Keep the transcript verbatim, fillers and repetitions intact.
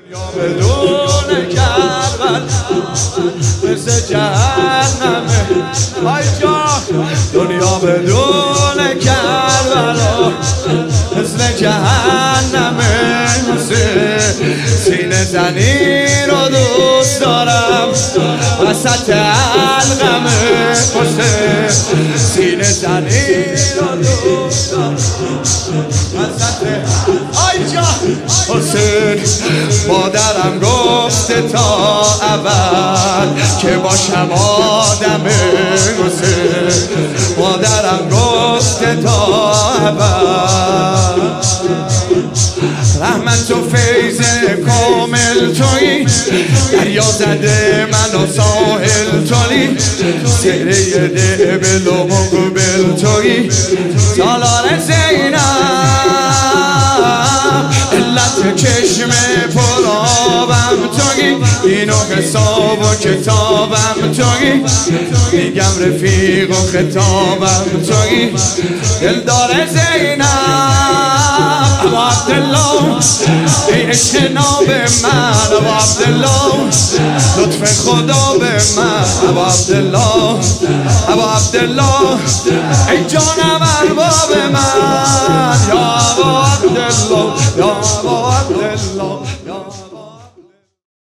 یا بدون کربل مثل جهنمه ای جان، دنیا بدون کربلا مثل جهنمه. سینه زنی رو دوست دارم وسط حلقمه، سینه زنی رو دوست دارم وسط آی جان حسین. مادرم گفته تا اول که باشم آدم حسین، مادرم گفته تا اول. رحمت و فیض کامل تویی، دریا زده من و ساحل تویی، سره دبل و مقبل تویی، سالار زینب علت چشم پرابم تویی، اینو حساب و کتابم تویی، میگم رفیق و خطابم تویی، دلدار زینب ابو عبدالله ای عشق ناب من، ابو عبدالله لطف خدا به من، ابو عبدالله ابو عبدالله ای جانم ارباب من، یا ابو عبدالله یا ابو عبدالله.